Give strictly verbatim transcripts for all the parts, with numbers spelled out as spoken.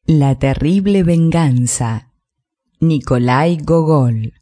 La terrible venganza. Nikolai Gogol.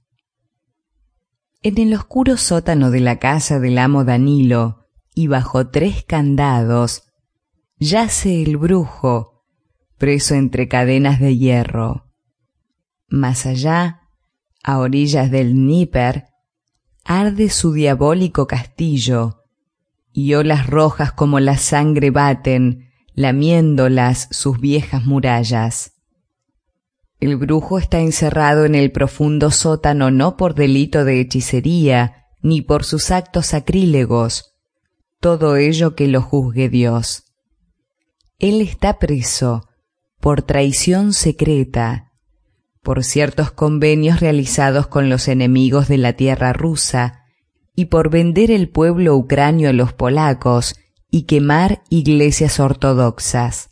En el oscuro sótano de la casa del amo Danilo, y bajo tres candados, yace el brujo, preso entre cadenas de hierro. Más allá, a orillas del Dníper, arde su diabólico castillo, y olas rojas como la sangre baten, lamiéndolas sus viejas murallas. El brujo está encerrado en el profundo sótano no por delito de hechicería, ni por sus actos sacrílegos, todo ello que lo juzgue Dios. Él está preso por traición secreta, por ciertos convenios realizados con los enemigos de la tierra rusa y por vender el pueblo ucranio a los polacos y quemar iglesias ortodoxas.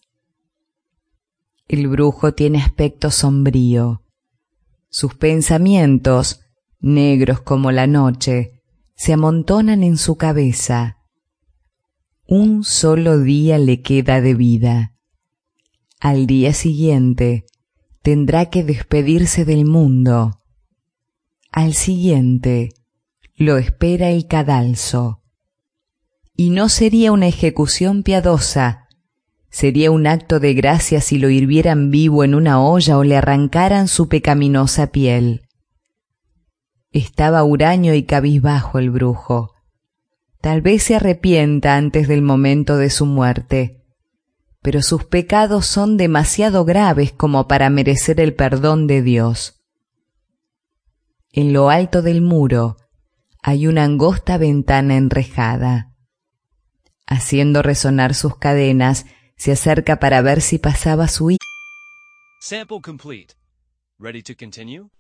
El brujo tiene aspecto sombrío. Sus pensamientos, negros como la noche, se amontonan en su cabeza. Un solo día le queda de vida. Al día siguiente tendrá que despedirse del mundo. Al siguiente lo espera el cadalso. Y no sería una ejecución piadosa, sería un acto de gracia si lo hirvieran vivo en una olla o le arrancaran su pecaminosa piel. Estaba huraño y cabizbajo el brujo. Tal vez se arrepienta antes del momento de su muerte, pero sus pecados son demasiado graves como para merecer el perdón de Dios. En lo alto del muro hay una angosta ventana enrejada. Haciendo resonar sus cadenas, se acerca para ver si pasaba su hijo. Sample complete. Ready to continue?